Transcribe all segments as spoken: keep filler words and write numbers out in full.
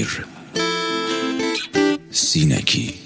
امیر سینکی.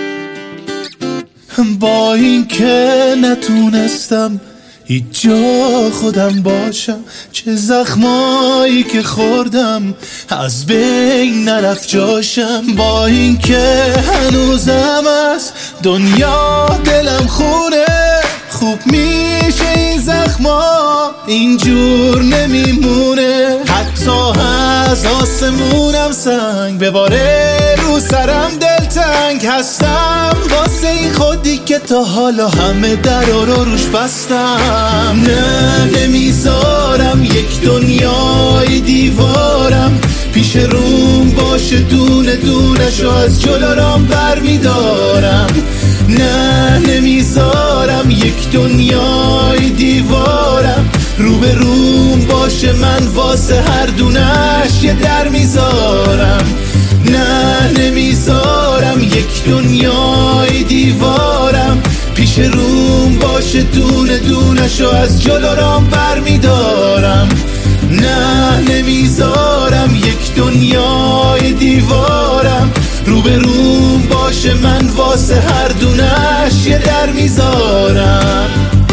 با این که نتونستم هیچ جا خودم باشم، چه زخمایی که خوردم از بین نرفت جاشم، با این که هنوزم از دنیا دلم خونه، خوب میشه این زخما اینجور نمیمونه، حتی از آسمونم سنگ بباره رو سرم دلتنگ هستم، واسه این خودی که تا حالا همه درا رو روش بستم. نه نمیذارم یک دنیای دیوارم پیش روم باشه، دونه دونه شو از جلو رام بر میدارم. نه نمیذارم یک دنیای دیوارم رو به روم باشه، من واسه هر دونش یه در میذارم. نه نمیذارم یک دنیای دیوارم پیش روم باشه، دونه دونه شو از جلو رام بر میدارم. نه نمیذارم یک دنیای دیوارم رو به روم باشه، من واسه هر دونش یه در میذارم.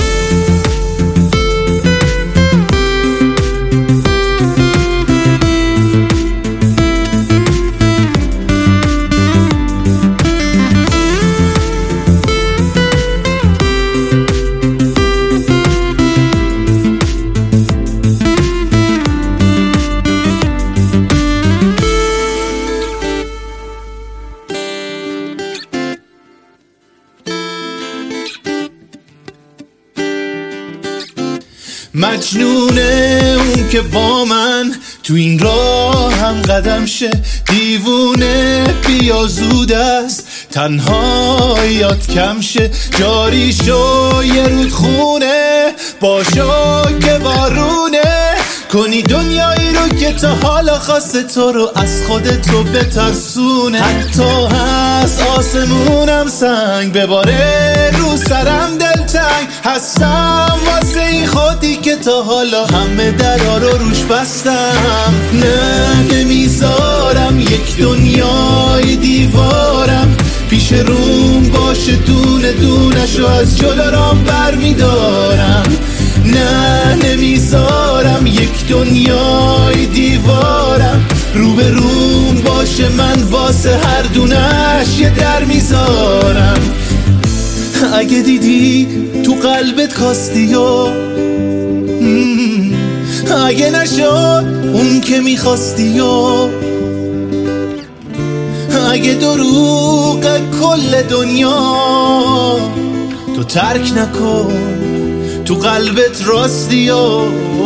مجنونه اون که با من تو این راه هم قدم شه، دیوونه بیا زود است تنهاییات کم شه، جاری شو یه رودخونه باشو که بارونه، کنی دنیایی رو که تا حالا خواسته تو رو از خودت رو بترسونه، حتی از آسمونم سنگ بباره رو سرم دلتنگ هستم، واسه این خودی که تا حالا همه درا رو روش بستم. نه نمیذارم یک دنیای دیوارم پیش روم باشه، دونه دونه شو از جلو رام بر میدارم. نه نمیذارم یک دنیای دیوارم رو به روم باشه، من واسه هر دونش یه در میذارم. اگه دیدی تو قلبت کاستی و اگه نشد اون که میخواستی و اگه دروغ کل دنیا تو ترک نکن، تو قلبت راستی و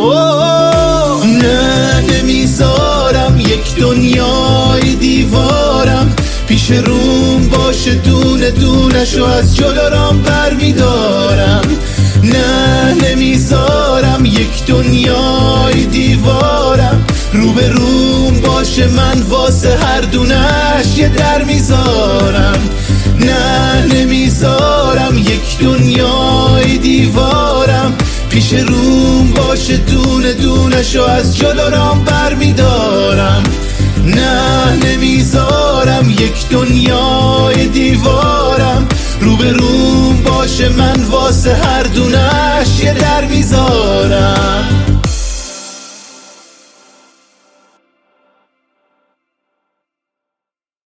نه نمیذارم یک دنیای دیوارم پیش روم باشه، دونه دونه شو از جلو رام بر میدارم. نه نمیذارم یک دنیای دیوارم رو به روم باشه، من واسه هر دونش یه در میذارم. نه نمیذارم یک دنیای دیوارم پیش روم باشه، دونه دونه شو از جلو رام بر میدارم. نه نمیذارم یک دنیای دیوارم رو به روم باشه، من واسه هر دونش یه در میذارم.